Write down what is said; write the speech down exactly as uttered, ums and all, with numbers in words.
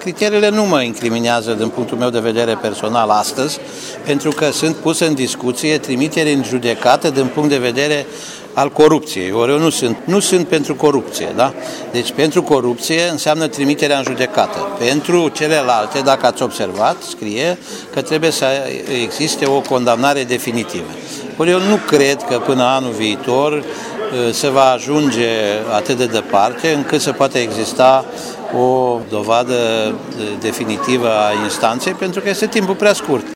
criteriile nu mă incriminează din punctul meu de vedere personal astăzi, pentru că sunt puse în discuție trimiteri în judecată din punct de vedere al corupției. Ori eu nu sunt, nu sunt pentru corupție, da? Deci pentru corupție înseamnă trimiterea în judecată. Pentru celelalte, dacă ați observat, scrie că trebuie să existe o condamnare definitivă. Ori eu nu cred că până anul viitor se va ajunge atât de departe încât să poate exista o dovadă definitivă a instanței, pentru că este timpul prea scurt.